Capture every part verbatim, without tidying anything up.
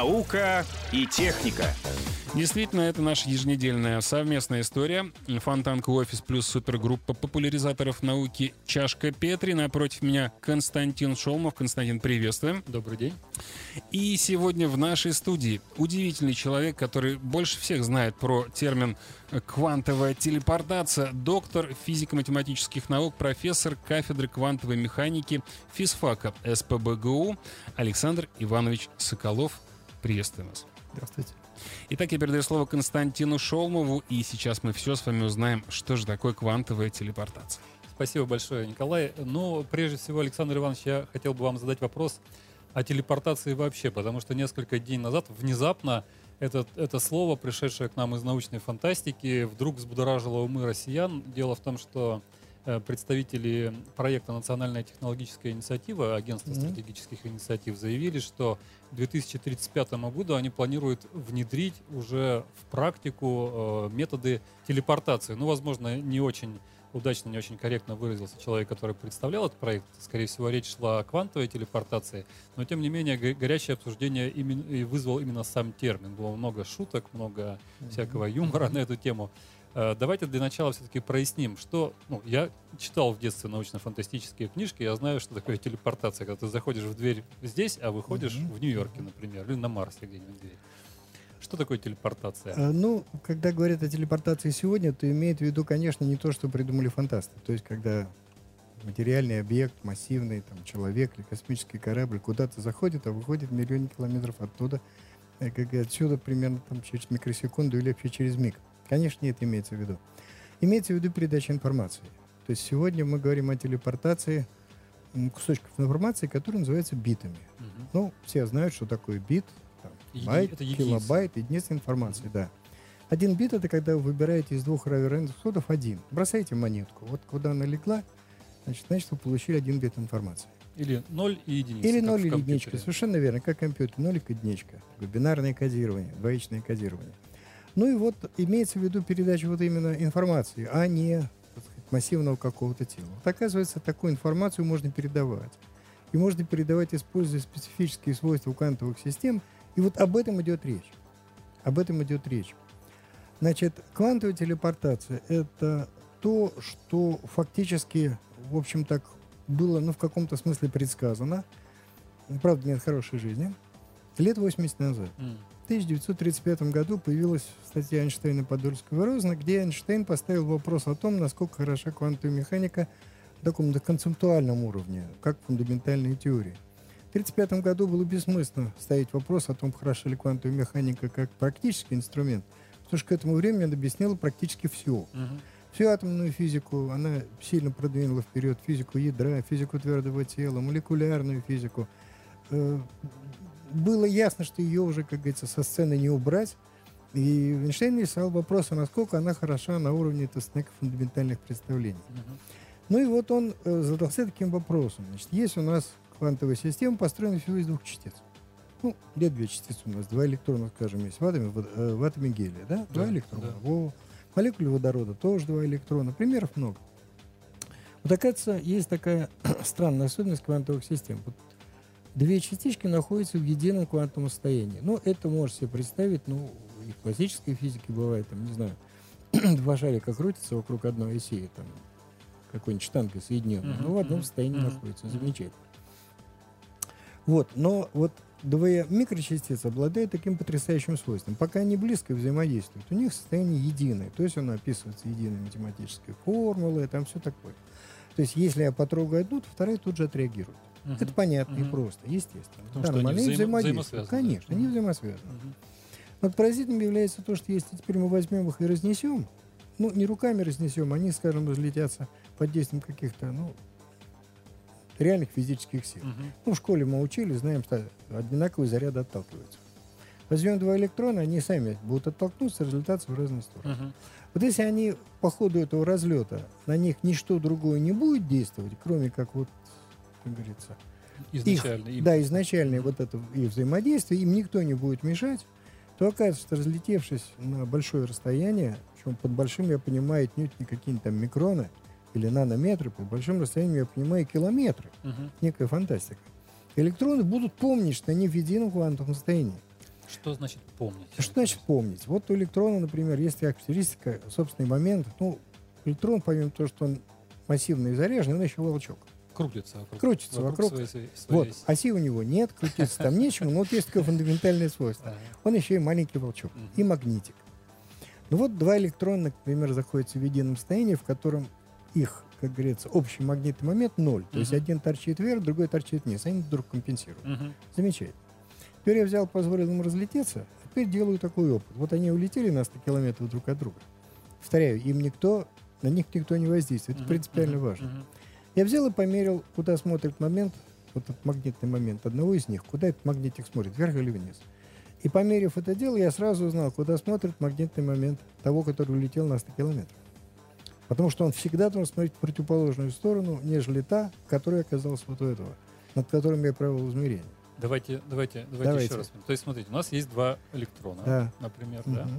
Наука и техника. Действительно, это наша еженедельная совместная история. Фонтанка Офис плюс супергруппа популяризаторов науки «Чашка Петри». Напротив меня Константин Шолмов. Константин, приветствуем. Добрый день. И сегодня в нашей студии удивительный человек, который больше всех знает про термин «квантовая телепортация», доктор физико-математических наук, профессор кафедры квантовой механики физфака эс пэ бэ гэ у Александр Иванович Соколов. Приветствуем вас. Здравствуйте. Итак, я передаю слово Константину Шолмову, и сейчас мы все с вами узнаем, что же такое квантовая телепортация. Спасибо большое, Николай. Ну, прежде всего, Александр Иванович, я хотел бы вам задать вопрос о телепортации вообще, потому что несколько дней назад внезапно это, это слово, пришедшее к нам из научной фантастики, вдруг взбудоражило умы россиян. Дело в том, что представители проекта «Национальная технологическая инициатива», агентства mm-hmm. стратегических инициатив, заявили, что к две тысячи тридцать пятому году они планируют внедрить уже в практику э, методы телепортации. Ну, возможно, не очень удачно, не очень корректно выразился человек, который представлял этот проект. Скорее всего, речь шла о квантовой телепортации. Но, тем не менее, го- горячее обсуждение именно, вызвал именно сам термин. Было много шуток, много mm-hmm. всякого юмора на эту тему. Давайте для начала все-таки проясним, что... Ну, я читал в детстве научно-фантастические книжки, я знаю, что такое телепортация, когда ты заходишь в дверь здесь, а выходишь mm-hmm. в Нью-Йорке, например, или на Марсе где-нибудь дверь. Что такое телепортация? А, ну, когда говорят о телепортации сегодня, то имеет в виду, конечно, не то, что придумали фантасты. То есть, когда материальный объект, массивный, там, человек или космический корабль куда-то заходит, а выходит миллионы километров оттуда, как отсюда примерно там, через микросекунду или вообще через миг. Конечно, это имеется в виду. Имеется в виду передача информации. То есть сегодня мы говорим о телепортации кусочков информации, которые называются битами. Угу. Ну, все знают, что такое бит, там, Еди... байт, килобайт, единица информации, угу. да. Один бит — это когда вы выбираете из двух равноценных исходов один. Бросаете монетку. Вот куда она легла, значит, значит, вы получили один бит информации. Или ноль и единица. Или ноль и единичка. Совершенно верно, как компьютер. Нолик и единичка. Такое бинарное кодирование, двоичное кодирование. Ну и вот имеется в виду передача вот именно информации, а не, так сказать, массивного какого-то тела. Вот оказывается, такую информацию можно передавать. И можно передавать, используя специфические свойства квантовых систем. И вот об этом идет речь. Об этом идет речь. Значит, квантовая телепортация — это то, что фактически, в общем, так было, ну, в каком-то смысле предсказано. Правда, нет хорошей жизни. Лет восемьдесят назад. Mm. В тысяча девятьсот тридцать пятом году появилась статья Эйнштейна Подольского и Розена, где Эйнштейн поставил вопрос о том, насколько хороша квантовая механика на таком концептуальном уровне, как фундаментальные теории. В тысяча девятьсот тридцать пятом году было бессмысленно ставить вопрос о том, хороша ли квантовая механика как практический инструмент, потому что к этому времени она объяснила практически все. Uh-huh. Всю атомную физику, она сильно продвинула вперед, физику ядра, физику твердого тела, молекулярную физику. Было ясно, что ее уже, как говорится, со сцены не убрать. И Эйнштейн решал вопрос, а насколько она хороша на уровне, так сказать, фундаментальных представлений. Uh-huh. Ну и вот он э, задался таким вопросом. Значит, есть у нас квантовая система, построена всего из двух частиц. Ну, где две частицы у нас? Два электрона, скажем, есть в атоме, в, э, в атоме гелия, да? Два да, электрона. Да. В молекуле водорода тоже два электрона. Примеров много. Вот, оказывается, есть такая странная особенность квантовых систем. Вот, две частички находятся в едином квантовом состоянии. Ну, это можете себе представить, ну, и в классической физике бывает, там, не знаю, два шарика крутятся вокруг одной оси, там, какой-нибудь штангой соединенной, uh-huh, но в одном uh-huh, состоянии uh-huh, находятся. Замечательно. Вот, но вот две микрочастицы обладают таким потрясающим свойством. Пока они близко взаимодействуют, у них состояние единое, то есть оно описывается единой математической формулой, там все такое. То есть, если я потрогаю одну, то вторая тут же отреагирует. Uh-huh. Это понятно uh-huh. и просто, естественно. Потому что они взаимо- взаимосвязаны. Конечно, uh-huh. они взаимосвязаны. Uh-huh. Вот поразительным является то, что если теперь мы возьмем их и разнесем, ну, не руками разнесем, они, скажем, разлетятся под действием каких-то, ну, реальных физических сил. Uh-huh. Ну, в школе мы учили, знаем, что одинаковые заряды отталкиваются. Возьмем два электрона, они сами будут оттолкнуться, разлетаться в разные стороны. Uh-huh. Вот если они по ходу этого разлета, на них ничто другое не будет действовать, кроме как вот, как говорится, изначально, их, да, изначальное вот это их взаимодействие, им никто не будет мешать, то оказывается, что разлетевшись на большое расстояние, причем под большим я понимаю отнюдь не какие-нибудь там микроны или нанометры, под большим расстоянием я понимаю километры, uh-huh. некая фантастика. Электроны будут помнить, что они в едином квантовом состоянии. Что значит помнить? Что значит помнить? Вот у электрона, например, есть характеристика, собственный момент. Ну, электрон, помимо того, что он массивный и заряженный, он еще волчок. Крутится вокруг. Крутится вокруг. вокруг своей, своей Вот, оси. оси у него нет, крутиться там нечему, но вот есть такое фундаментальное свойство. Ага. Он еще и маленький волчок, Мгм. и магнитик. Ну вот два электрона, например, заходятся в едином состоянии, в котором их, как говорится, общий магнитный момент ноль. То есть Мгм. один торчит вверх, другой торчит вниз. Они друг компенсируют. Мгм. Замечательно. Теперь я взял, позволил им разлететься, а теперь делаю такой опыт. Вот они улетели на сто километров друг от друга. Повторяю, им никто, на них никто не воздействует. Это Мгм. принципиально Мгм. важно. Мгм. Я взял и померил, куда смотрит момент, вот этот магнитный момент одного из них, куда этот магнитик смотрит, вверх или вниз. И померив это дело, я сразу узнал, куда смотрит магнитный момент того, который улетел на сто километров. Потому что он всегда должен смотреть в противоположную сторону, нежели та, которая оказалась вот у этого, над которым я провел измерение. Давайте, давайте, давайте, Давайте. еще раз. То есть, смотрите, у нас есть два электрона, Да. например, да. Мгм.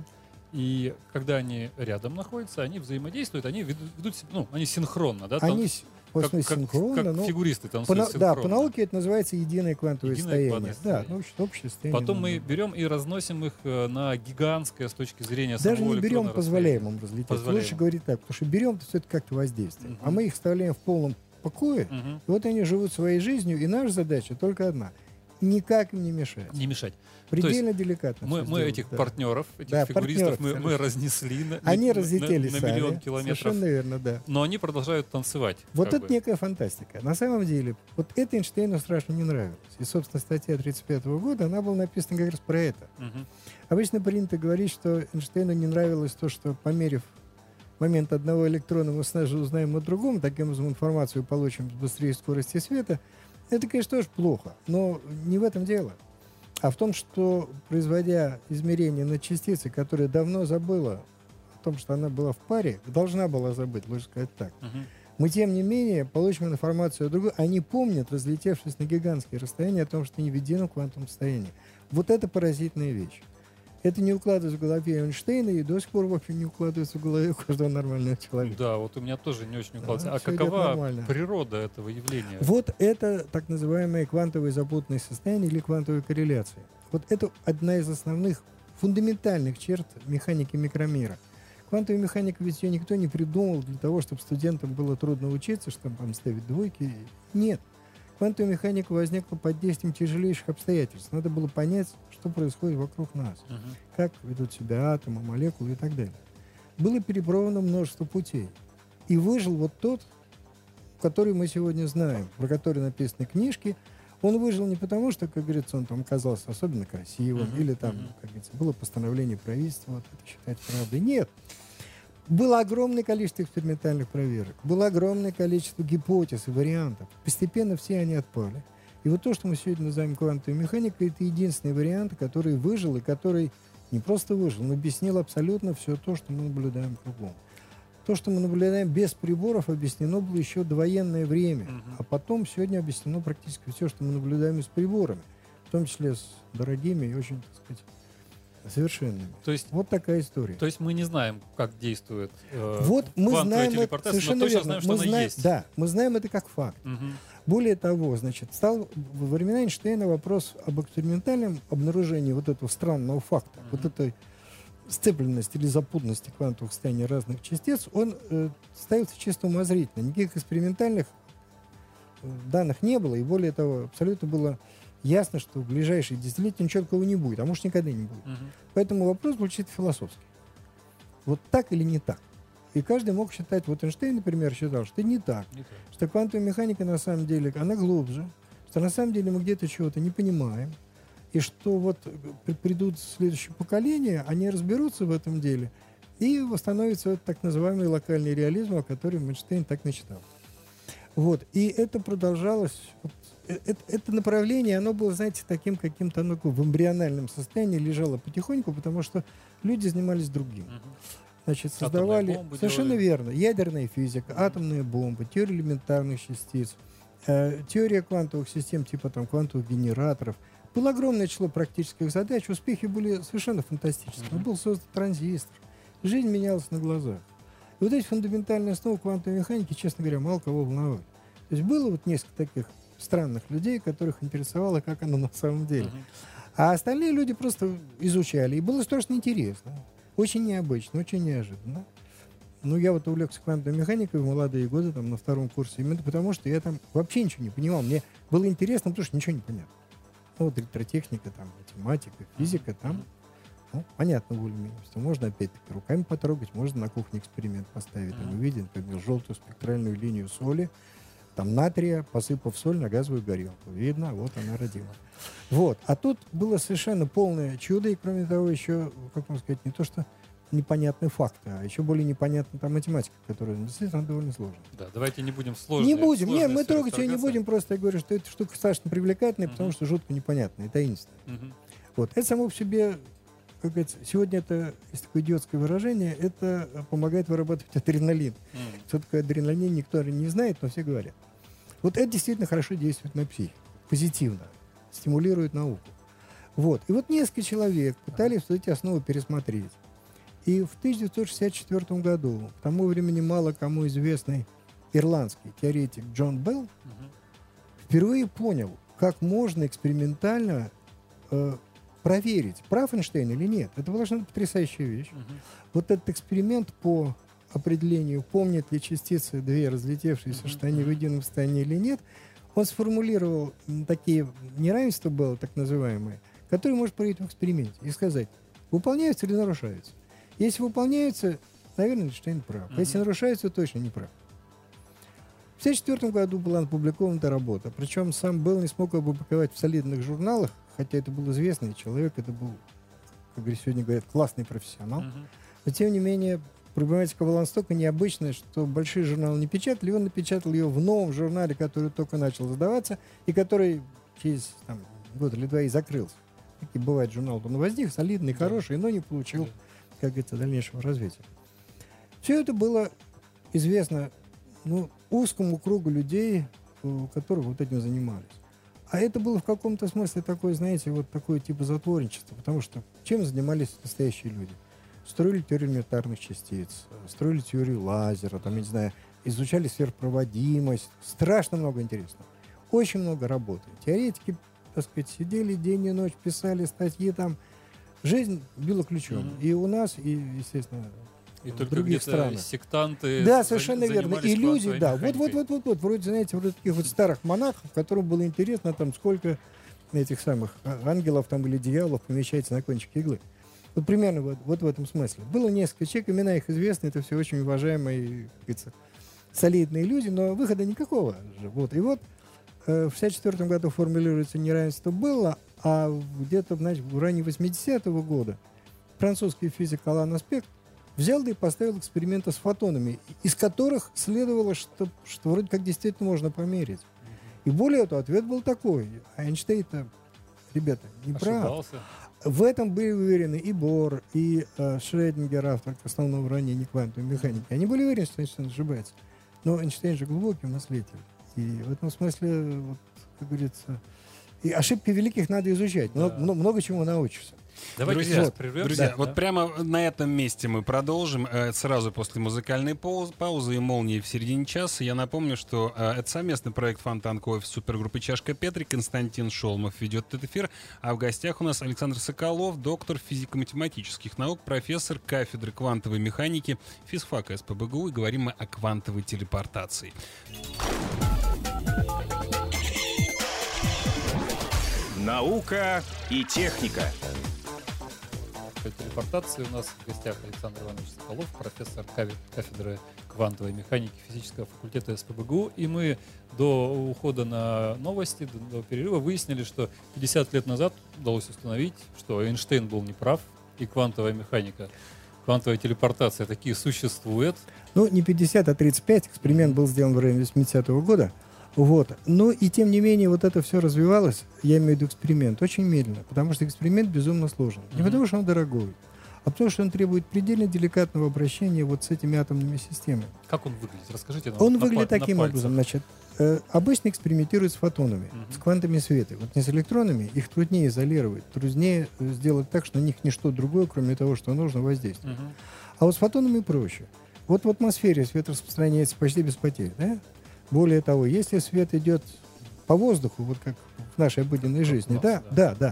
И когда они рядом находятся, они взаимодействуют, они ведут, ведут себя, ну, они синхронно, да? Там Они с- в как, смысле как- синхронно, как но фигуристы по, танцуют на- синхронно. да, по науке это называется единое квантовое Единое состояние. квантовое Да, состояние. ну, общее, общее состояние. Потом мы можно. берем и разносим их э, на гигантское с точки зрения Даже самого не берем, электрона позволяем им разлететься. Позволяем. Лучше говорить так, потому что берем, то это как-то воздействие. Мгм. А мы их оставляем в полном покое, расстояния. Мгм. и вот они живут своей жизнью, и наша задача только одна — никак им не мешать. Не мешать. Предельно деликатно. Мы, всё мы сделать, этих да. партнеров, этих Да, фигуристов партнеров, мы, мы конечно. разнесли на, Они на- разлетелись на, на миллион сами. километров, Совершенно верно, да. но они продолжают танцевать. Вот как это бы. некая фантастика. На самом деле, вот это Эйнштейну страшно не нравилось. И, собственно, статья тридцать пятого года, она была написана как раз про это. Мгм. Обычно принято говорить, что Эйнштейну не нравилось то, что, померив момент одного электрона, мы сразу узнаем о другом, таким образом информацию получим быстрее скорости света. Это, конечно, тоже плохо, но не в этом дело. А в том, что, производя измерения на частице, которая давно забыла о том, что она была в паре, должна была забыть, лучше сказать так, Мгм. мы, тем не менее, получим информацию о другой. Они помнят, разлетевшись на гигантские расстояния, о том, что они в едином квантовом состоянии. Вот это поразительная вещь. Это не укладывается в голове Эйнштейна и до сих пор, в общем, не укладывается в голове каждого нормального человека. Да, вот у меня тоже не очень укладывается. Да, а всё идет какова нормально. природа этого явления? Вот это так называемые квантовые запутанные состояния или квантовые корреляции. Вот это одна из основных фундаментальных черт механики микромира. Квантовая механика, ведь ее никто не придумал для того, чтобы студентам было трудно учиться, чтобы там ставить двойки. Нет. Квантовая механика возникла под действием тяжелейших обстоятельств. Надо было понять, что происходит вокруг нас, Мгм. как ведут себя атомы, молекулы и так далее. Было перепробовано множество путей. И выжил вот тот, который мы сегодня знаем, про который написаны книжки. Он выжил не потому, что, как говорится, он там оказался особенно красивым, Мгм, или там, мгм. как говорится, было постановление правительства, вот это считать правдой. Нет. Было огромное количество экспериментальных проверок, было огромное количество гипотез и вариантов. Постепенно все они отпали. И вот то, что мы сегодня называем квантовой механикой, это единственный вариант, который выжил и который не просто выжил, но объяснил абсолютно все то, что мы наблюдаем кругом. То, что мы наблюдаем без приборов, объяснено было еще довоенное время. Мгм. А потом сегодня объяснено практически все, что мы наблюдаем и с приборами. В том числе с дорогими и очень, так сказать, совершенными. То есть, Вот такая история. то есть мы не знаем, как действует э, Вот мы квантовая знаем это, телепортация, но совершенно точно верно. знаем, что мы она знаем, есть. Да, мы знаем это как факт. Мгм. Более того, значит, стал во времена Эйнштейна вопрос об экспериментальном обнаружении вот этого странного факта, Мгм. вот этой сцепленности или запутанности квантовых состояний разных частиц, он э, ставится чисто умозрительно. Никаких экспериментальных э, данных не было, и более того, абсолютно было ясно, что в ближайшие десятилетия ничего такого не будет, а может никогда не будет. Мгм. Поэтому вопрос был чисто философский. Вот так или не так? И каждый мог считать, вот Эйнштейн, например, считал, что не так, Не так. что квантовая механика на самом деле, она глубже, что на самом деле мы где-то чего-то не понимаем, и что вот при- придут следующие поколения, они разберутся в этом деле, и восстановится вот так называемый локальный реализм, о котором Эйнштейн так мечтал. Вот. И это продолжалось, вот, э- это, это направление, оно было, знаете, таким каким-то, оно в эмбриональном состоянии лежало потихоньку, потому что люди занимались другим. Мгм. Значит, Атомные создавали, бомбы совершенно делали. верно, ядерная физика, атомные бомбы, теория элементарных частиц, э, теория квантовых систем типа там квантовых генераторов. Было огромное число практических задач, успехи были совершенно фантастические. Мгм. Был создан транзистор, жизнь менялась на глазах. И вот эти фундаментальные основы квантовой механики, честно говоря, мало кого волновали. То есть было вот несколько таких странных людей, которых интересовало, как оно на самом деле. Мгм. А остальные люди просто изучали. И было страшно интересно. Очень необычно, очень неожиданно. Ну, я вот увлекся квантовой механикой в молодые годы, там, на втором курсе, именно потому, что я там вообще ничего не понимал. Мне было интересно, потому что ничего не понятно. Ну, вот электротехника, там, математика, физика, там, ну, понятно более-менее. Можно, опять-таки, руками потрогать, можно на кухне эксперимент поставить, там, увидеть, например, желтую спектральную линию соли, там, натрия, посыпав соль на газовую горелку. Видно, вот она родила. Вот. А тут было совершенно полное чудо, и, кроме того, еще, как можно сказать, не то, что непонятные факты, а еще более непонятна там математика, которая действительно довольно сложная. Да, давайте не будем сложные. Не будем, сложные нет, мы трогать ее не вторгаться. будем, просто я говорю, что эта штука страшно привлекательная, Мгм. потому что жутко непонятная и таинственная. Мгм. Вот. Это само по себе, как говорится, сегодня это, есть такое идиотское выражение, это помогает вырабатывать адреналин. М. Что такое адреналин, никто не знает, но все говорят. Вот это действительно хорошо действует на психику, позитивно, стимулирует науку. Вот. И вот несколько человек пытались вот эти основы пересмотреть. И в тысяча девятьсот шестьдесят четвёртом году, к тому времени мало кому известный ирландский теоретик Джон Белл Мгм. впервые понял, как можно экспериментально э, проверить, прав Эйнштейн или нет. Это была совершенно потрясающая вещь. Мгм. Вот этот эксперимент по определению, помнят ли частицы две разлетевшиеся, Мгм. что они в едином состоянии или нет, он сформулировал м, такие неравенства было, так называемые, которые можно проверить в эксперименте и сказать, выполняются или нарушаются. Если выполняются, наверное, Эйнштейн прав. Мгм. Если нарушаются, точно не прав. В тысяча девятьсот шестьдесят четвёртом году была опубликована эта работа. Причем сам Белл не смог опубликовать в солидных журналах, хотя это был известный человек, это был, как говорят, сегодня говорят, классный профессионал. Мгм. Но, тем не менее, проблематика была настолько необычная, что большие журналы не печатали, и он напечатал ее в новом журнале, который только начал задаваться, и который через там, год или два и закрылся. Такие бывает журнал, он возник, солидный, Да. хороший, но не получил, Да. как говорится, дальнейшего развития. Все это было известно ну, узкому кругу людей, у которых вот этим занимались. А это было в каком-то смысле такое, знаете, вот такое типа затворничество, потому что чем занимались настоящие люди? Строили теорию элементарных частиц, строили теорию лазера, там, я не знаю, изучали сверхпроводимость. Страшно много интересного. Очень много работы. Теоретики, так сказать, сидели день и ночь, писали статьи там. Жизнь била ключом. Мгм. И у нас, и, естественно, И в только других где-то странах. сектанты Да, за- совершенно верно. занимались И люди, квантовой да, вот, механикой. вот, вот, вот, вот, вроде, знаете, вот таких вот старых монахов, которым было интересно, там, сколько этих самых а, ангелов там или дьяволов помещается на кончик иглы. Вот примерно вот, вот в этом смысле. Было несколько человек, имена их известны, это все очень уважаемые, как говорится, солидные люди, но выхода никакого же. Вот. И вот э, в шестьдесят четвёртом году формулируется неравенство было, а где-то, значит, в районе восьмидесятого года французский физик Алан Аспект взял да и поставил эксперименты с фотонами, из которых следовало, что, что вроде как действительно можно померить. И более того, ответ был такой. Эйнштейн-то, ребята, не прав. Ошибался. В этом были уверены и Бор, и э, Шрёдингер, автор основного уравнения квантовой механики. Они были уверены, что Эйнштейн ошибается. Но Эйнштейн же глубокий мыслитель. И в этом смысле, вот, как говорится, и ошибки великих надо изучать. Много, Да. много, много чему научишься. Давайте Друзья, сейчас прервемся. Друзья, Да. вот прямо на этом месте мы продолжим. э, Сразу после музыкальной пауз- паузы и молнии в середине часа. Я напомню, что э, это совместный проект «Фонтанка Офис» супергруппы «Чашка Петри». Константин Шолмов ведет этот эфир. А в гостях у нас Александр Соколов, доктор физико-математических наук, профессор кафедры квантовой механики физфака СПбГУ. И говорим мы о квантовой телепортации. Наука и техника. Телепортации у нас в гостях Александр Иванович Соколов, профессор кафе- кафедры квантовой механики физического факультета СПбГУ. И мы до ухода на новости, до, до перерыва выяснили, что пятьдесят лет назад удалось установить, что Эйнштейн был неправ, и квантовая механика, квантовая телепортация такие существует. Ну, не пятьдесят, а тридцать пять. Эксперимент был сделан в районе восьмидесятого года. Вот. Но и тем не менее вот это все развивалось, я имею в виду эксперимент, очень медленно, потому что эксперимент безумно сложен. Не Мгм. потому что он дорогой, а потому что он требует предельно деликатного обращения вот с этими атомными системами. Как он выглядит? Расскажите нам. Он на выглядит па- на таким пальцах. образом. Значит, э, обычно экспериментируют с фотонами, Мгм. с квантами света. Вот не с электронами, их труднее изолировать, труднее э, сделать так, что на них ничто другое, кроме того, что нужно, воздействовать. Мгм. А вот с фотонами проще. Вот в атмосфере свет распространяется почти без потерь, да? Более того, если свет идет по воздуху, вот как в нашей обыденной жизни, да, да. да, да,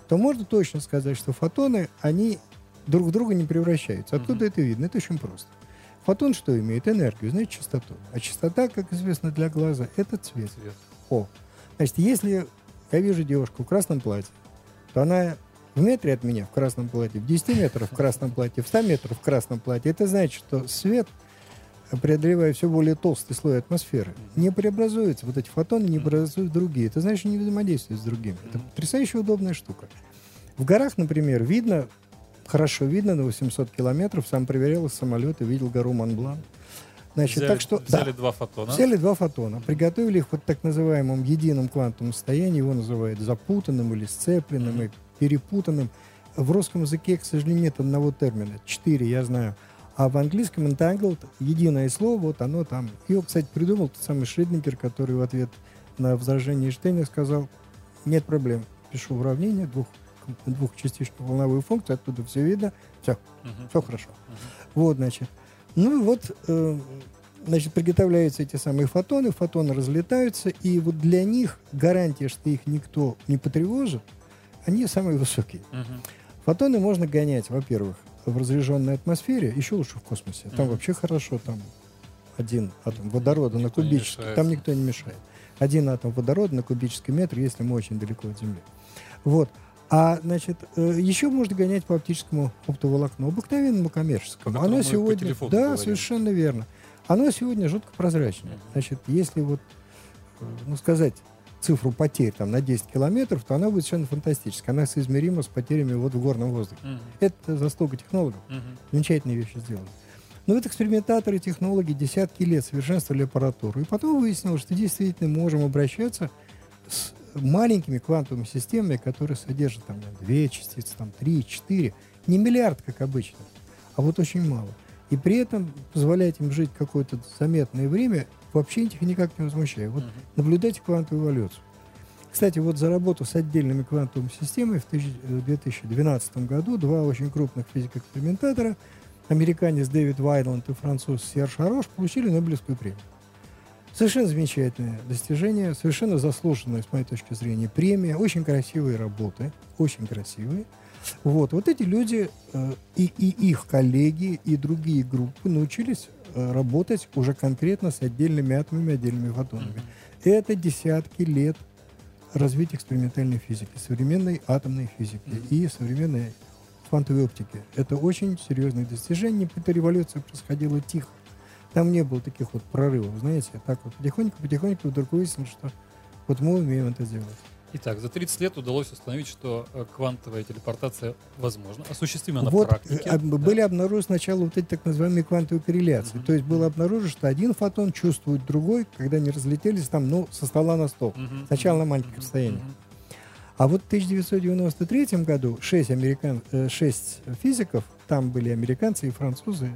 то можно точно сказать, что фотоны, они друг в друга не превращаются. Откуда mm-hmm. это видно? Это очень просто. Фотон что имеет? Энергию, знаете, частоту. А частота, как известно для глаза, это цвет. Цвет. О, значит, если я вижу девушку в красном платье, то она в метре от меня в красном платье, в десяти метрах в красном платье, в ста метрах в красном платье. Это значит, что свет, преодолевая все более толстый слой атмосферы, не преобразуется. Вот эти фотоны не преобразуют другие. Это значит, не взаимодействуют с другими. Это потрясающе удобная штука. В горах, например, видно, хорошо видно на восемьсот километров. Сам проверял из самолета, видел гору Монблан. Значит, взяли, так что, взяли да, два фотона. Взяли два фотона, приготовили их вот в так называемом едином квантовом состоянии. Его называют запутанным или сцепленным, mm-hmm. и перепутанным. В русском языке, к сожалению, нет одного термина. Четыре, я знаю. А в английском entangled, единое слово, вот оно там. Его, кстати, придумал тот самый Шреддингер, который в ответ на возражение Эйнштейна сказал: нет проблем, пишу уравнение, двух, двухчастичную волновую функцию, оттуда все видно, все, uh-huh. все хорошо. Uh-huh. Вот, значит. Ну и вот, э, значит, приготовляются эти самые фотоны, фотоны разлетаются, и вот для них гарантия, что их никто не потревожит, они самые высокие. Uh-huh. Фотоны можно гонять, во-первых, в разряженной атмосфере, еще лучше в космосе. Там uh-huh. вообще хорошо, там один атом водорода никто на кубический, там никто не мешает. Один атом водорода на кубический метр, если мы очень далеко от Земли. Вот. А, значит, еще можно гонять по оптическому оптоволокну, обыкновенному коммерческому. Оно сегодня, да, говорим. Совершенно верно. Оно сегодня жутко прозрачное. Значит, если вот, ну, сказать цифру потерь там на десять километров, то она будет совершенно фантастическая. Она соизмерима с потерями вот в горном воздухе. Uh-huh. Это заслуга технологов. Uh-huh. Замечательные вещи сделаны. Но вот экспериментаторы, технологи десятки лет совершенствовали аппаратуру. И потом выяснилось, что действительно можем обращаться с маленькими квантовыми системами, которые содержат там две частицы, там три, четыре, не миллиард, как обычно, а вот очень мало. И при этом позволять им жить какое-то заметное время, вообще их никак не возмущает. Вот uh-huh. наблюдайте квантовую эволюцию. Кстати, вот за работу с отдельными квантовыми системами в две тысячи двенадцатом году два очень крупных физико-экспериментатора, американец Дэвид Вайланд и француз Серж Харош, получили Нобелевскую премию. Совершенно замечательное достижение, совершенно заслуженная, с моей точки зрения, премия, очень красивые работы, очень красивые. Вот, вот эти люди э, и, и их коллеги, и другие группы научились э, работать уже конкретно с отдельными атомами, отдельными фотонами. Mm-hmm. Это десятки лет развития экспериментальной физики, современной атомной физики mm-hmm. и современной квантовой оптики. Это очень серьезные достижения. Эта революция происходила тихо. Там не было таких вот прорывов, знаете, так вот потихоньку-потихоньку вдруг выяснилось, что вот мы умеем это делать. Итак, за тридцать лет удалось установить, что квантовая телепортация возможна, осуществима на вот практике. Об, да. Были обнаружены сначала вот эти так называемые квантовые корреляции. Mm-hmm. То есть было обнаружено, что один фотон чувствует другой, когда они разлетелись там, ну, со стола на стол. Mm-hmm. Сначала на маленьких mm-hmm. расстояниях. Mm-hmm. А вот в тысяча девятьсот девяносто третьем году шесть, американ... шесть физиков, там были американцы и французы,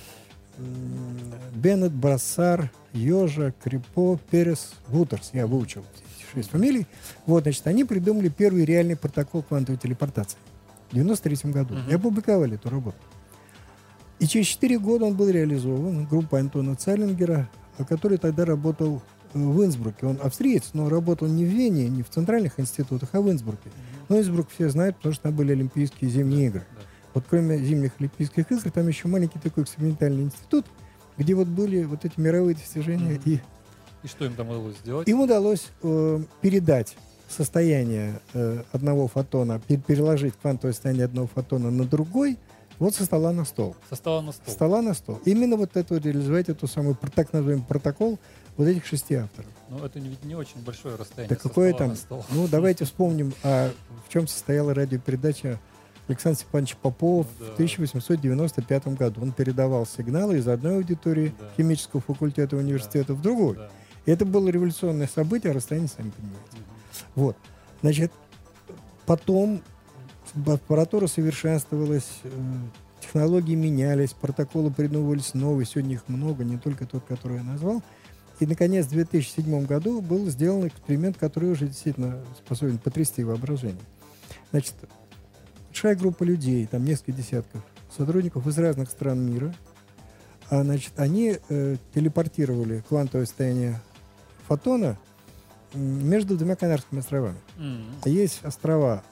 Беннет, Брассар, Йожа, Крипо, Перес, Вутерс. Я выучил эти шесть фамилий. Вот, значит, они придумали первый реальный протокол квантовой телепортации в девяносто третьем году. Uh-huh. И опубликовали эту работу. И через четыре года он был реализован группой Антона Цаллингера, который тогда работал в Инсбруке. Он австриец, но работал не в Вене, не в центральных институтах, а в Инсбруке. Uh-huh. Но Инсбрук все знают, потому что там были Олимпийские зимние игры. Uh-huh. Вот кроме зимних Олимпийских игр, там еще маленький такой экспериментальный институт, где вот были вот эти мировые достижения. Mm-hmm. И, и что им там удалось сделать? Им удалось э, передать состояние э, одного фотона, пер- переложить квантовое состояние одного фотона на другой, вот со стола на стол. Со стола на стол. Со стола на стол. Именно вот это реализовать, эту самую, так называемый протокол вот этих шести авторов. Ну, это ведь не очень большое расстояние. Да какое там? Ну, давайте вспомним, а в чем состояла радиопередача Александра Степановича Попова ну, да. в тысяча восемьсот девяносто пятом году. Он передавал сигналы из одной аудитории да. химического факультета университета да. в другую. Да. И это было революционное событие, а расстояние, сами понимаете. Угу. Вот. Значит, потом аппаратура совершенствовалась, технологии менялись, протоколы придумывались новые. Сегодня их много, не только тот, который я назвал. И, наконец, в две тысячи седьмом году был сделан эксперимент, который уже действительно способен потрясти воображение. Значит, большая группа людей, там несколько десятков сотрудников из разных стран мира, а, значит, они э, телепортировали квантовое состояние фотона между двумя Канарскими островами. Mm-hmm. Есть острова, ну,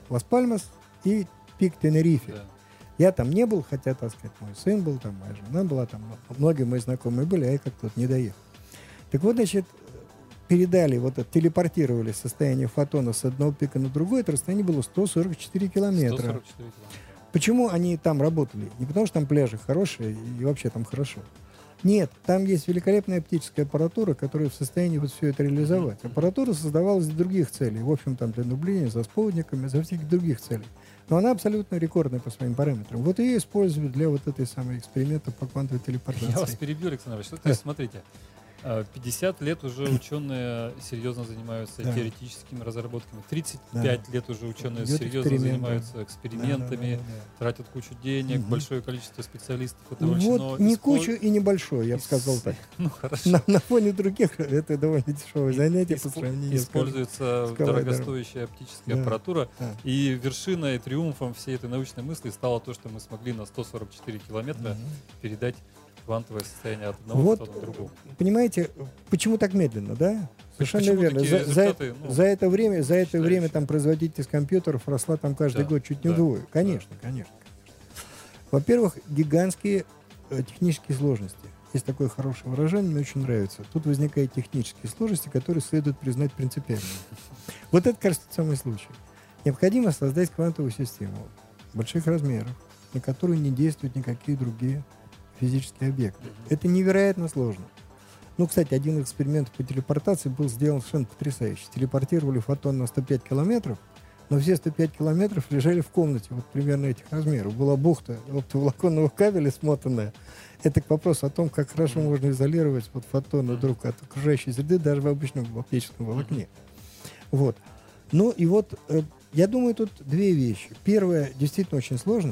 Лас-Пальмас и пик Тенерифе. Да. Я там не был, хотя, так сказать, мой сын был там, моя жена была там, многие мои знакомые были, а я как-то вот не доехал. Так вот, значит, передали, вот это, телепортировали состояние фотона с одного пика на другой, это расстояние было сто сорок четыре километра. сто сорок четыре километра. Почему они там работали? Не потому, что там пляжи хорошие и вообще там хорошо. Нет, там есть великолепная оптическая аппаратура, которая в состоянии вот все это реализовать. Аппаратура создавалась для других целей. В общем, там для наблюдения за спутниками, за всяких других целей. Но она абсолютно рекордная по своим параметрам. Вот ее используют для вот этой самой эксперимента по квантовой телепортации. Я вас перебью, Александр Ильич. То есть, смотрите, пятьдесят лет уже ученые серьезно занимаются Да. теоретическими разработками. тридцать пять Да. лет уже ученые Идет серьезно эксперимент, занимаются да. экспериментами, Да, да, да, да. тратят кучу денег, Мгм. большое количество специалистов. Это Ну очень вот не кучу и небольшой, я бы сказал так. Ну хорошо. На, на фоне других это довольно дешевое занятие по Испо- сравнению с Используется с ковром. дорогостоящая оптическая Да. аппаратура. Да. И вершиной, триумфом всей этой научной мысли стало то, что мы смогли на сто сорок четыре километра Мгм. передать квантовое состояние от одного Вот, фотона к другому. понимаете, почему так медленно, да? Совершенно Почему верно. такие За, за- результаты, ну, за это время, за это время впечатляющие? там производительность компьютеров росла там каждый Да, год чуть не да, вдвое. Конечно, конечно, конечно. Во-первых, гигантские э, технические сложности. Есть такое хорошее выражение, мне очень нравится. Тут возникают технические сложности, которые следует признать принципиальными. Вот это, кажется, тот самый случай. Необходимо создать квантовую систему больших размеров, на которую не действуют никакие другие физические объекты. Это невероятно сложно. Ну, кстати, один из экспериментов по телепортации был сделан совершенно потрясающе. Телепортировали фотон на сто пять километров, но все сто пять километров лежали в комнате вот примерно этих размеров. Была бухта оптоволоконного кабеля смотанная. Это к вопросу о том, как хорошо можно изолировать вот фотоны друг от окружающей среды даже в обычном оптическом волокне. Вот. Ну и вот, э, я думаю, тут две вещи. Первая, действительно очень сложно.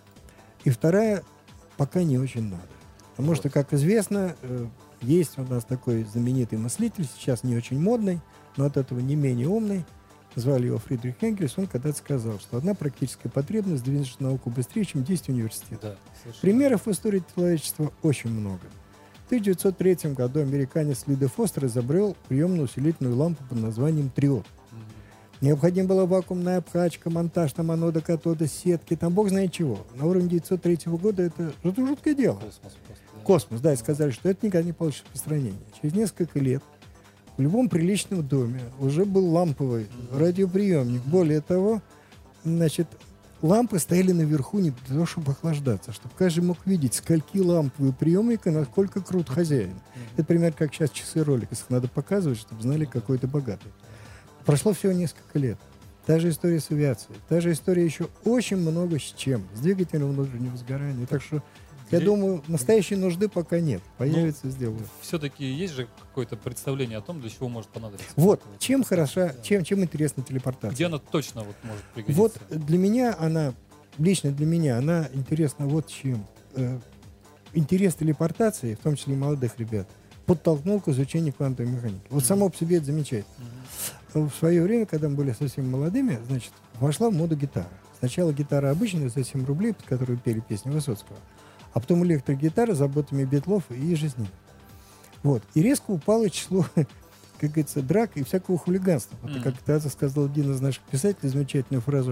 И вторая, пока не очень надо. Потому Вот. что, как известно, э, есть у нас такой знаменитый мыслитель, сейчас не очень модный, но от этого не менее умный. Звали его Фридрих Энгельс. Он когда-то сказал, что одна практическая потребность движет науку быстрее, чем десять университетов. Да, совершенно. Примеров в истории человечества очень много. В тысяча девятьсот третьем году американец Лиде Фостер изобрел приемную усилительную лампу под названием триод. Мгм. Необходима была вакуумная обкачка, монтаж там анода, катода, сетки, там бог знает чего. На уровне девятьсот третьего года это, это жуткое дело. Космос просто. Да. Космос, да, и сказали, что это никогда не получит распространения. Через несколько лет в любом приличном доме уже был ламповый радиоприемник. Более того, значит, лампы стояли наверху не для того, чтобы охлаждаться, чтобы каждый мог видеть, скольки ламповый приемник и насколько крут хозяин. Это примерно как сейчас часы Rolex. Их надо показывать, чтобы знали, какой ты богатый. Прошло всего несколько лет. Та же история с авиацией. Та же история еще очень много с чем. С двигателем внутреннего сгорания. Так что, я Где- думаю, настоящей нужды пока нет. Появится, сделаю. Все-таки есть же какое-то представление о том, для чего может понадобиться. Вот, квантовая чем телепортация. хороша, чем, чем интересна телепортация. Где она точно вот может пригодиться? Вот для меня она, лично для меня, она интересна вот чем. Э, интерес телепортации, в том числе и молодых ребят, подтолкнул к изучению квантовой механики. Вот само по себе это замечательно. Мгм. В свое время, когда мы были совсем молодыми, значит, вошла в моду гитара. Сначала гитара обычная за семь рублей, под которую пели песни Высоцкого, а потом электрогитара с заботами Битлов и же с ним. Вот. И резко упало число, как говорится, драк и всякого хулиганства. Вот, Мгм. как тогда сказал один из наших писателей замечательную фразу: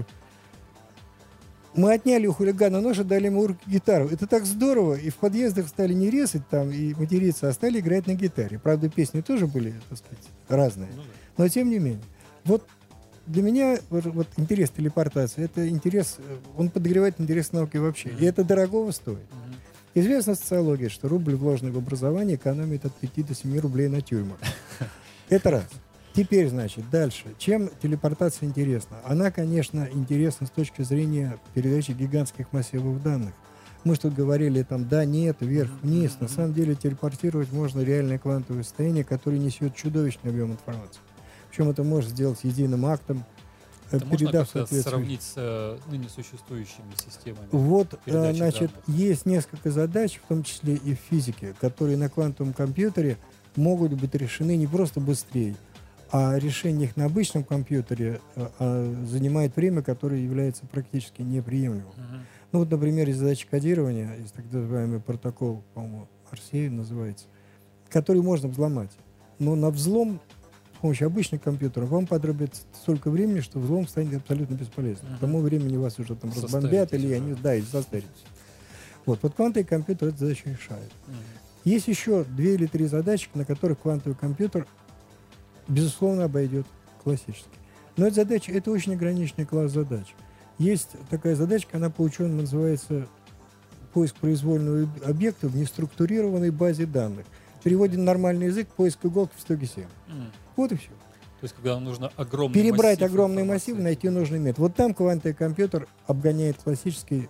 мы отняли у хулигана нож и дали ему в руки гитару. Это так здорово. И в подъездах стали не резать там и материться, а стали играть на гитаре. Правда, песни тоже были, так сказать, разные. Ну да. Но тем не менее. Вот для меня вот, вот интерес телепортации, это интерес, э, он подогревает интерес науки вообще. И это дорогого стоит. Мгм. Известна социология, что рубль, вложенный в образование, экономит от пяти до семи рублей на тюрьмах. Это раз. Теперь, значит, дальше. Чем телепортация интересна? Она, конечно, интересна с точки зрения передачи гигантских массивов данных. Мы что говорили там да, нет, вверх, вниз. На самом деле телепортировать можно реальное квантовое состояние, которое несет чудовищный объем информации. Причем это можно сделать единым актом, э, Это можно передав как-то соответствующий- сравнить с э, ныне существующими системами? Вот, э, передачи значит, данных. есть несколько задач, в том числе и в физике, которые на квантовом компьютере могут быть решены не просто быстрее, а решение их на обычном компьютере э, а, занимает время, которое является практически неприемлемым. Мгм. Ну вот, например, из задачи кодирования, есть так называемый протокол, по-моему, Арсеев называется, который можно взломать. Но на взлом с помощью обычных компьютеров, вам потребуется столько времени, что взлом станет абсолютно бесполезным. Мгм. К тому времени вас уже там Состаритесь разбомбят, или уже. они, да, или состаритесь. Вот, вот квантовый компьютер эту задачу решает. Мгм. Есть еще две или три задачи, на которых квантовый компьютер, безусловно, обойдет классический. Но эта задача, это очень ограниченный класс задач. Есть такая задачка, она по ученому называется поиск произвольного объекта в неструктурированной базе данных. В переводе на нормальный язык — поиск иголки в стоге сена. Мгм. Вот и все. То есть, когда вам нужно огромный Перебрать массив огромный информации, массив, найти нужный метод. Вот там квантовый компьютер обгоняет классический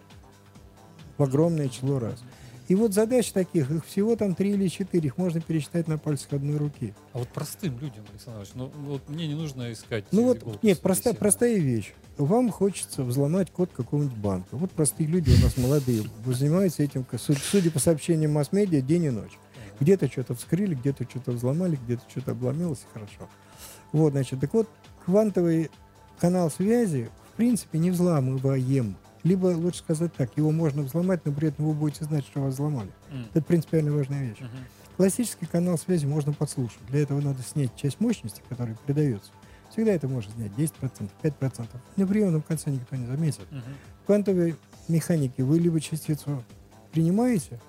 в огромное число раз. И вот задач таких, их всего там три или четыре, их можно пересчитать на пальцах одной руки. А вот простым людям, Александр Иванович, ну вот мне не нужно искать Ну вот, иголку нет, в проста, стоге сена. простая вещь. Вам хочется взломать код какого-нибудь банка. Вот простые люди у нас молодые, занимаются этим, суд- судя по сообщениям масс-медиа, день и ночь. Где-то что-то вскрыли, где-то что-то взломали, где-то что-то обломилось, и хорошо. Вот, значит, так вот, квантовый канал связи, в принципе, не взламываем. Либо, лучше сказать так, его можно взломать, но при этом вы будете знать, что вас взломали. М. Это принципиально важная вещь. Мгм. Классический канал связи можно подслушать. Для этого надо снять часть мощности, которая передается. Всегда это можно снять десять процентов, пять процентов. На приемном конце никто не заметит. Мгм. В квантовой механике вы либо частицу принимаете,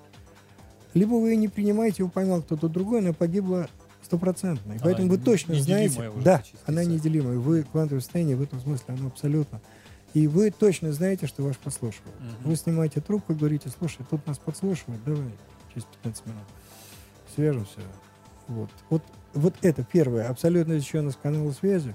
либо вы ее не принимаете, его поймал кто-то другой, она погибла стопроцентно. И Она поэтому вы не- точно неделимая знаете... уже Да, частица. она неделимая. Вы квантовое состояние в этом смысле, оно абсолютно. И вы точно знаете, что вас подслушивают. Мгм. Вы снимаете трубку и говорите: слушай, тут нас подслушивают, давай через пятнадцать минут свяжемся. Вот. Вот, вот это первое, абсолютно защищенность канала связи.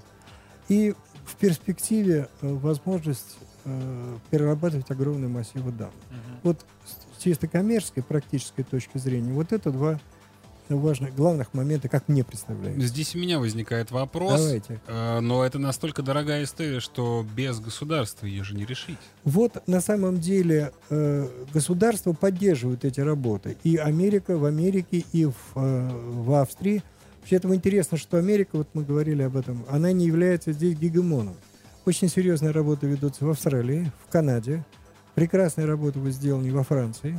И в перспективе э, возможность э, перерабатывать огромные массивы данных. Мгм. Вот с чисто коммерческой, практической точки зрения, вот это два важных, главных момента, как мне представляется. Здесь у меня возникает вопрос, Давайте. э, но это настолько дорогая история, что без государства ее же не решить. Вот на самом деле э, государство поддерживает эти работы. И Америка, в Америке, и в, э, в Австрии. Вообще, это интересно, что Америка, вот мы говорили об этом, она не является здесь гегемоном. Очень серьезные работы ведутся в Австралии, в Канаде. Прекрасные работы вы сделаны во Франции.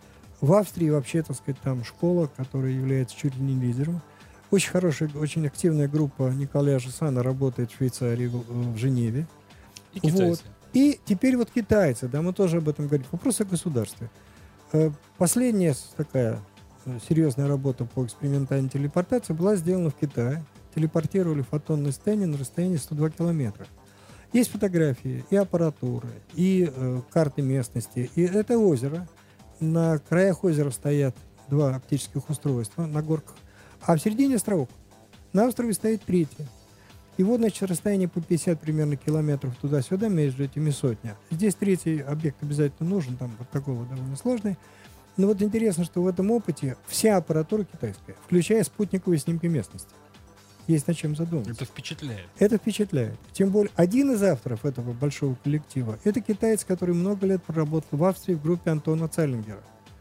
В Австрии вообще, так сказать, там школа, которая является чуть ли не лидером. Очень хорошая, очень активная группа Николая Жасана работает в Швейцарии, в, в Женеве. И китайцы. И теперь вот китайцы, да, мы тоже об этом говорим. Вопрос о государстве. Э, Последняя с- такая э, серьезная работа по экспериментальной телепортации была сделана в Китае. Телепортировали фотонное состояние на расстоянии сто два километра. Есть фотографии и аппаратуры, и э, карты местности. И это озеро. На краях озера стоят два оптических устройства на горках, а в середине островок. На острове стоит третье. И вот, значит, расстояние по пятьдесят примерно километров туда-сюда между этими сотня. Здесь третий объект обязательно нужен, там вот такой вот довольно сложный. Но вот интересно, что в этом опыте вся аппаратура китайская, включая спутниковые снимки местности. Есть над чем задуматься. Это впечатляет. Это впечатляет. Тем более, один из авторов этого большого коллектива — это китаец, который много лет проработал в Австрии в группе Антона Цайлингера.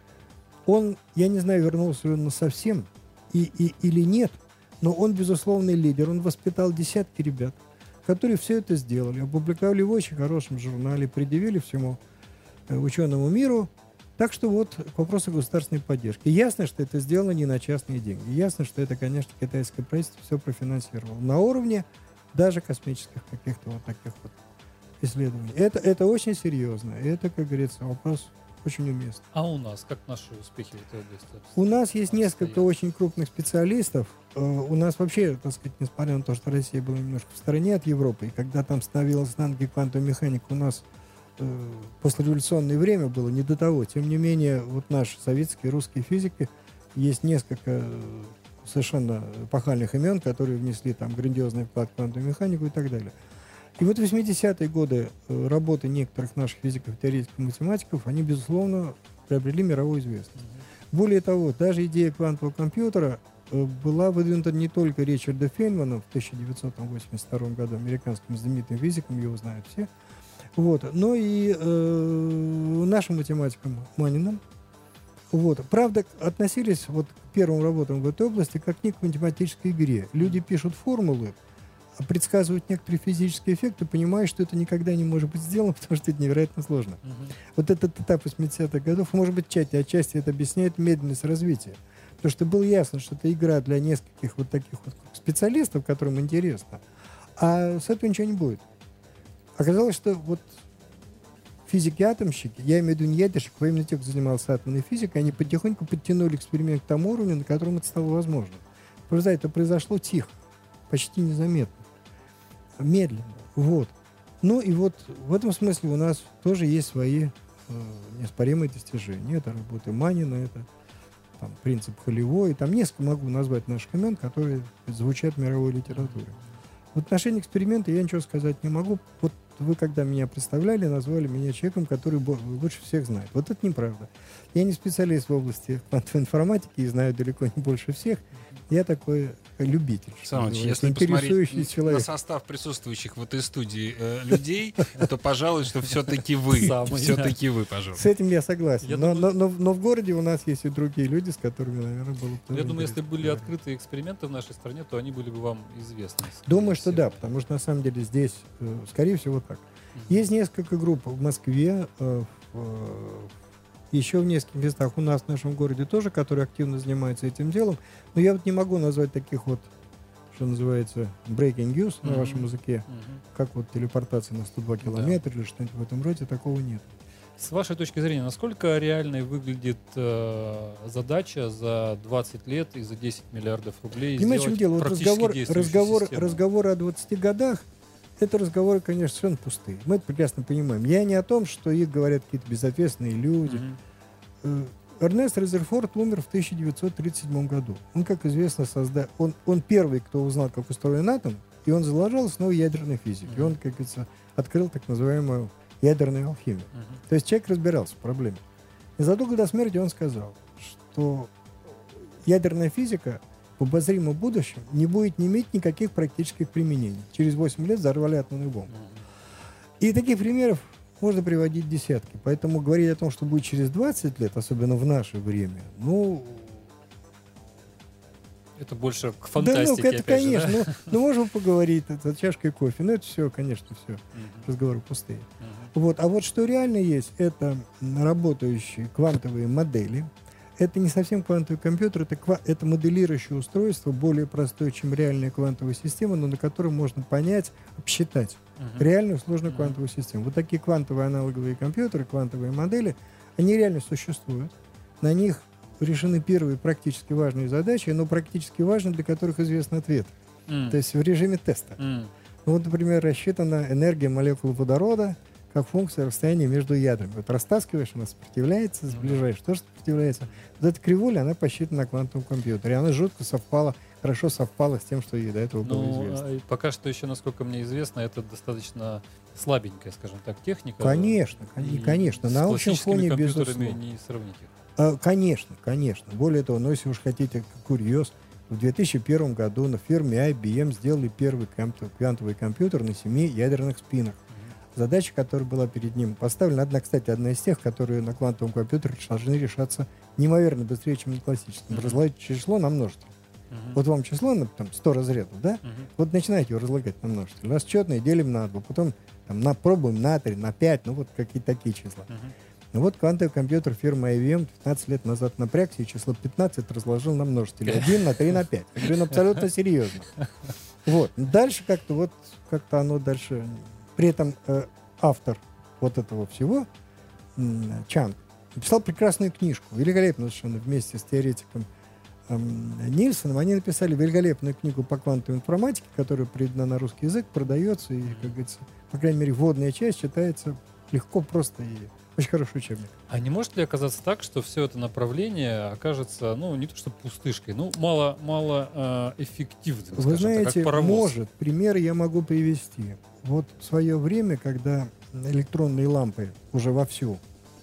Он, я не знаю, вернулся ли он совсем и, и, или нет, но он безусловный лидер. Он воспитал десятки ребят, которые все это сделали, опубликовали в очень хорошем журнале, предъявили всему э, ученому миру. Так что вот к вопросу государственной поддержки. Ясно, что это сделано не на частные деньги. Ясно, что это, конечно, китайское правительство все профинансировало. На уровне даже космических каких-то вот таких вот исследований. Это, это очень серьезно. Это, как говорится, вопрос очень уместный. А у нас как наши успехи в этой области? У нас есть несколько обстоят? очень крупных специалистов. Э, У нас вообще, так сказать, несмотря на то, что Россия была немножко в стороне от Европы, и когда там ставилась на ноги квантовая механика, у нас э, послереволюционное время было не до того. Тем не менее, вот наши советские, русские физики, есть несколько э, совершенно эпохальных имен, которые внесли там грандиозный вклад в квантовую механику и так далее. И вот в восьмидесятые годы э, работы некоторых наших физиков, теоретиков, математиков, они, безусловно, приобрели мировую известность. Более того, даже идея квантового компьютера э, была выдвинута не только Ричардом Фейнманом в тысяча девятьсот восемьдесят втором году, американским знаменитым физиком, его знают все, вот, но и э, нашим математиком Маниным. Вот. Правда, относились вот к первым работам в этой области как к некой математической игре. Люди пишут формулы, предсказывают некоторые физические эффекты, понимая, что это никогда не может быть сделано, потому что это невероятно сложно. Мгм. Вот этот этап восьмидесятых годов, может быть, часть, отчасти это объясняет медленность развития. Потому что было ясно, что это игра для нескольких вот таких вот специалистов, которым интересно. А с этого ничего не будет. Оказалось, что вот физики-атомщики, я имею в виду не ядерщик, во именно те, кто занимался атомной физикой, они потихоньку подтянули эксперимент к тому уровню, на котором это стало возможным. Просто это произошло тихо, почти незаметно, медленно. Вот. Ну и вот в этом смысле у нас тоже есть свои э, неоспоримые достижения. Это работы Манина, это там, принцип Холевой. Там несколько могу назвать наших имен, которые звучат в мировой литературе. В отношении эксперимента я ничего сказать не могу. Вот вы, когда меня представляли, назвали меня человеком, который лучше всех знает. Вот это неправда. Я не специалист в области квантовой информатики и знаю далеко не больше всех. Я такой любитель. Александр Ильич, если посмотреть человек. На состав присутствующих в этой студии э, людей, то, пожалуй, что все-таки вы. Все-таки вы, пожалуйста. С этим я согласен. Я но, думаю... но, но, но в городе у нас есть и другие люди, с которыми, наверное, было бы. Я думаю, если были открытые эксперименты в нашей стране, то они были бы вам известны. Думаю, что да, потому что на самом деле здесь, э, скорее всего, так. Mm-hmm. Есть несколько групп в Москве, э, в, еще в нескольких местах у нас в нашем городе тоже, которые активно занимаются этим делом. Но я вот не могу назвать таких вот, что называется, breaking news mm-hmm. на вашем языке, mm-hmm. как вот телепортация на сто два километра да. или что-нибудь в этом роде, такого нет. С вашей точки зрения, насколько реальной выглядит э, задача за двадцать лет и за десять миллиардов рублей Понимаете, сделать дело? Вот разговор, разговор, разговоры о двадцати годах, это разговоры, конечно, совершенно пустые. Мы это прекрасно понимаем. Я не о том, что их говорят какие-то безответственные люди. Mm-hmm. Эрнест Резерфорд умер в тысяча девятьсот тридцать седьмом году. Он, как известно, созда... он, он первый, кто узнал, как устроен атом, и он заложил основу ядерной физики. Mm-hmm. И он, как говорится, открыл так называемую ядерную алхимию. Uh-huh. То есть человек разбирался в проблеме. И задолго до смерти он сказал, что ядерная физика в обозримом будущем не будет не иметь никаких практических применений. Через восемь лет взорвали атомную бомбу. Uh-huh. И таких примеров можно приводить десятки. Поэтому говорить о том, что будет через двадцать лет, особенно в наше время, ну... Это больше к фантастике, да, ну, это, опять конечно. же, да? ну, ну, можем поговорить за чашкой кофе. Но это все, конечно, все. Uh-huh. Разговоры пустые. Uh-huh. Вот. А вот что реально есть, это работающие квантовые модели. Это не совсем квантовый компьютер, это, ква- это моделирующее устройство, более простое, чем реальная квантовая система, но на котором можно понять, обсчитать uh-huh. реальную сложную uh-huh. квантовую систему. Вот такие квантовые аналоговые компьютеры, квантовые модели, они реально существуют. На них решены первые практически важные задачи, но практически важные, для которых известен ответ. Mm. То есть в режиме теста. Mm. Ну, вот, например, рассчитана энергия молекулы водорода как функция расстояния между ядрами. Вот растаскиваешь, она сопротивляется, сближаешь, тоже сопротивляется. Вот эта кривуля, она посчитана на квантовом компьютере. Она жутко совпала, хорошо совпала с тем, что ей до этого было ну, известно. Пока что еще, насколько мне известно, это достаточно слабенькая, скажем так, техника. Конечно, и конечно. На общем фоне, безусловно. Не сравнить их. Конечно, конечно. Более того, ну, если уж хотите курьез, в две тысячи первом году на фирме ай би эм сделали первый квантовый компьютер на семи ядерных спинах. Mm-hmm. Задача, которая была перед ним поставлена, одна, кстати, одна из тех, которые на квантовом компьютере должны решаться неимоверно быстрее, чем на классическом. Mm-hmm. Разлагать число на множество. Mm-hmm. Вот вам число на там, сто разрядов, да? Mm-hmm. Вот начинаете его разлагать на множество. Расчетное делим на два, потом там, на, пробуем на три, на пять, ну вот какие-то такие числа. Mm-hmm. Ну вот квантовый компьютер фирмы ай би эм пятнадцать лет назад напрягся и число пятнадцать разложил на множители. один на три на пять. Я говорю, ну абсолютно серьезно. Вот. Дальше как-то вот, как-то оно дальше... При этом э, автор вот этого всего, э, Чанг, написал прекрасную книжку, великолепную совершенно, вместе с теоретиком э, Нильсоном. Они написали великолепную книгу по квантовой информатике, которая переведена на русский язык, продается, и, как говорится, по крайней мере, вводная часть читается легко, просто и... Очень хороший учебник. А не может ли оказаться так, что все это направление окажется, ну, не то что пустышкой, ну, мало, мало э, эффективным, Вы знаете, так, может. Пример я могу привести. Вот в свое время, когда электронные лампы уже вовсю,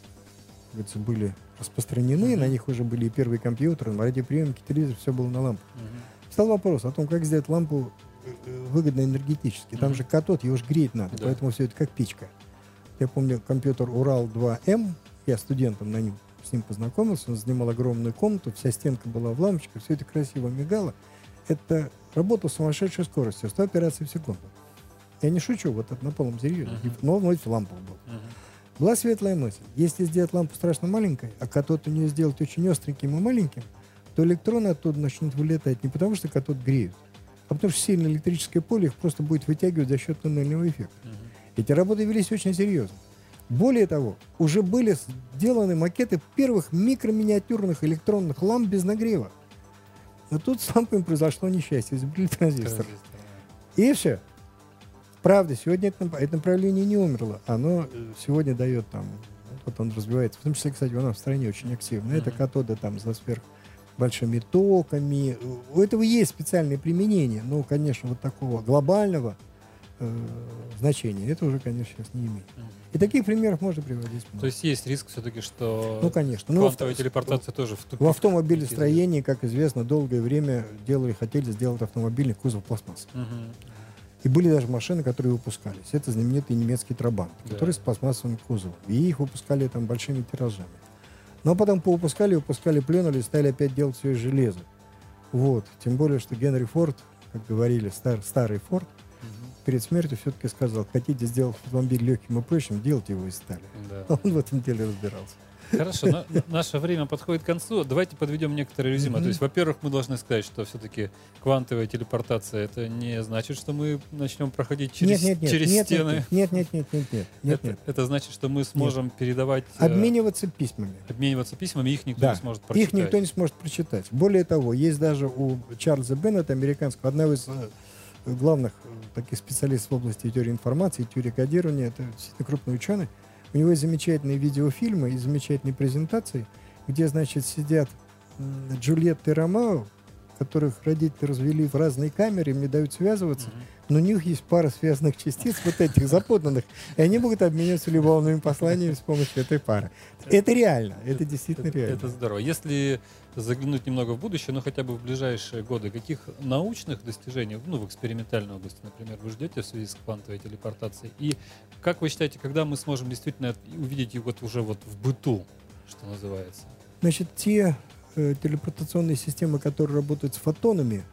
как говорится, были распространены, mm-hmm. на них уже были и первые компьютеры, радиоприемники, телевизор, все было на лампах. Mm-hmm. Стал вопрос о том, как сделать лампу выгодно энергетически. Mm-hmm. Там же катод, его же греть надо, да. Поэтому все это как печка. Я помню компьютер Урал два эм, я студентом на нем с ним познакомился, он занимал огромную комнату, вся стенка была в лампочках, все это красиво мигало. Это работал с сумасшедшей скоростью, сто операций в секунду. Я не шучу, вот это на полном серьезе. Uh-huh. Но ночь лампа была. Uh-huh. Была светлая мысль. Если сделать лампу страшно маленькой, а катод у нее сделать очень остреньким и маленьким, то электроны оттуда начнут вылетать не потому, что катод греют, а потому что сильное электрическое поле их просто будет вытягивать за счет туннельного эффекта. Мгм. Эти работы велись очень серьезно. Более того, уже были сделаны макеты первых микроминиатюрных электронных ламп без нагрева. Но тут с лампами произошло несчастье, изобрели транзистор. Транзистор, И все. Правда, сегодня это, это направление не умерло. Оно э, сегодня дает там, вот он развивается. В том числе, кстати, у нас в стране очень активно. Это Мгм. катоды там за сверх большими токами. У этого есть специальные применения. Но, конечно, вот такого глобального э, значения это уже, конечно, сейчас не имеет. Мгм. И таких примеров можно приводить много. То есть есть риск все-таки, что Ну, конечно. Ну, во квантовая авто- телепортация тоже в тупик. В автомобилестроении, как известно, долгое время делали, хотели сделать автомобильный кузов пластмассы. Мгм. И были даже машины, которые выпускались. Это знаменитый немецкий Трабант, Да. который с пластмассовым кузовом. И их выпускали там большими тиражами. Но потом повыпускали, выпускали, плюнули и стали опять делать все из железа. Вот. Тем более, что Генри Форд, как говорили, стар, старый Форд, Мгм. перед смертью все-таки сказал: хотите сделать автомобиль легким и прочим, делайте его из стали. Да. А он в этом деле разбирался. Хорошо, на- на- наше время подходит к концу. Давайте подведем некоторые резюме. Мгм. То есть, во-первых, мы должны сказать, что все-таки квантовая телепортация — это не значит, что мы начнем проходить через, нет, нет, нет, через нет, стены. нет, нет, нет, нет, нет, нет, это, нет. это значит, что мы сможем передавать, э, Обмениваться письмами. обмениваться письмами, их никто Да, не сможет прочитать. их никто не сможет прочитать. Более того, есть даже у Чарльза Беннета, американского, одного из э, главных э, таких специалистов в области теории информации, теории кодирования, это действительно крупный ученый. У него есть замечательные видеофильмы и замечательные презентации, где, значит, сидят м, Джульетта и Ромео, которых родители развели в разные камеры, им не дают связываться, Мгм. но у них есть пара связанных частиц, вот этих запутанных, и они могут обмениваться любовными посланиями с помощью этой пары. Это реально, это действительно Это, реально. это здорово. Если заглянуть немного в будущее, ну хотя бы в ближайшие годы, каких научных достижений, ну в экспериментальной области, например, вы ждете в связи с квантовой телепортацией? И как вы считаете, когда мы сможем действительно увидеть ее вот уже вот в быту, что называется? Значит, те э, телепортационные системы, которые работают с фотонами,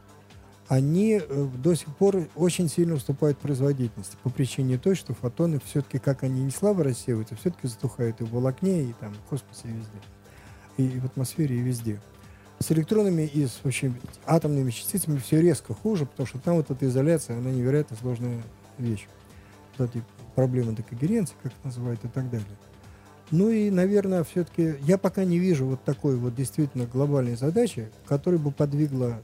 они э, до сих пор очень сильно уступают в производительности по причине той, что фотоны все-таки, как они не слабо рассеиваются, все-таки затухают и в волокне, и там в космосе, и везде. И, и в атмосфере, и везде. С электронами и с очень атомными частицами все резко хуже, потому что там вот эта изоляция, она невероятно сложная вещь. Вот эти проблемы декогеренции, как их называют, и так далее. Ну и, наверное, все-таки я пока не вижу вот такой вот действительно глобальной задачи, которая бы подвигла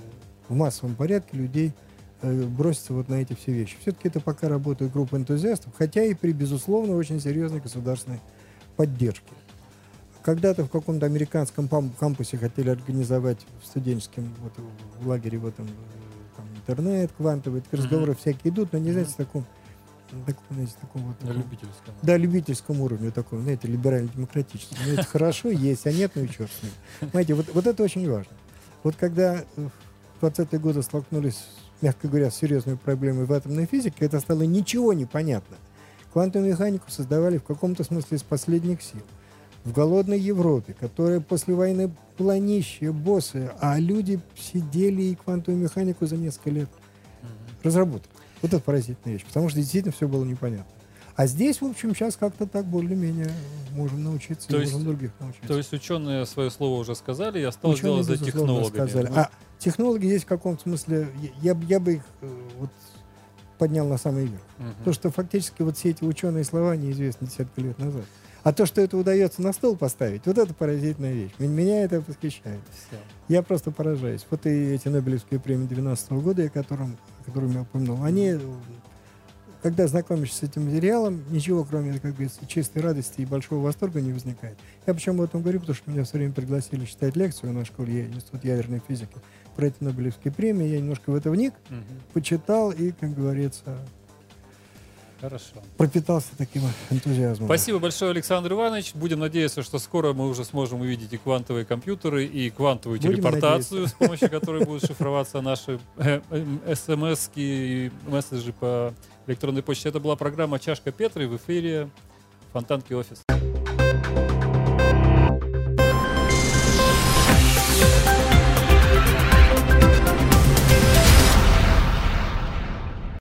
в массовом порядке людей э, броситься вот на эти все вещи. Все-таки это пока работает группа энтузиастов, хотя и при, безусловно, очень серьезной государственной поддержке. Когда-то в каком-то американском пам- кампусе хотели организовать в студенческом вот, в лагере в этом э, там, интернет, квантовый, Мгм. разговоры всякие идут, но не знаете, Мгм. в таком, таком, знаете, таком вот... На таком- любительском. да, любительском уровне таком, знаете, либерально-демократическом. Ну, это хорошо, есть, а нет, ну и черт с ним. Понимаете, вот, вот это очень важно. Вот когда э, в двадцатые годы столкнулись, мягко говоря, с серьезными проблемами в атомной физике, это стало ничего не понятно. Квантовую механику создавали в каком-то смысле из последних сил. В голодной Европе, которая после войны была нищая, боссы, а люди сидели и квантовую механику за несколько лет Мгм. разработали. Вот это поразительная вещь, потому что действительно все было непонятно. А здесь, в общем, сейчас как-то так более-менее можем научиться, То и есть- можем других научиться. То есть ученые свое слово уже сказали, и осталось Ученые, дело за безусловно, технологами. сказали. Ну, А технологии здесь в каком-то смысле, я, я- я бы их э, вот, поднял на самый верх. мгм. Потому что фактически вот все эти ученые слова неизвестны десятки лет назад. А то, что это удается на стол поставить, вот это поразительная вещь. М- Меня это восхищает. Всё. Я просто поражаюсь. Вот и эти Нобелевские премии две тысячи двенадцатого года, о котором, о котором я упомянул, они, э, когда знакомишься с этим материалом, ничего, кроме, как говорится, чистой радости и большого восторга не возникает. Я почему об этом говорю, потому что меня все время пригласили читать лекцию на школе Институт ядерной физики про эти Нобелевские премии. Я немножко в это вник, Мгм. почитал и, как говорится, Хорошо. пропитался таким энтузиазмом. Спасибо большое, Александр Иванович. Будем надеяться, что скоро мы уже сможем увидеть и квантовые компьютеры, и квантовую Будем телепортацию, с помощью которой будут шифроваться наши э, э, смс-ки и месседжи по электронной почте. Это была программа «Чашка Петры» в эфире Фонтанки Офис.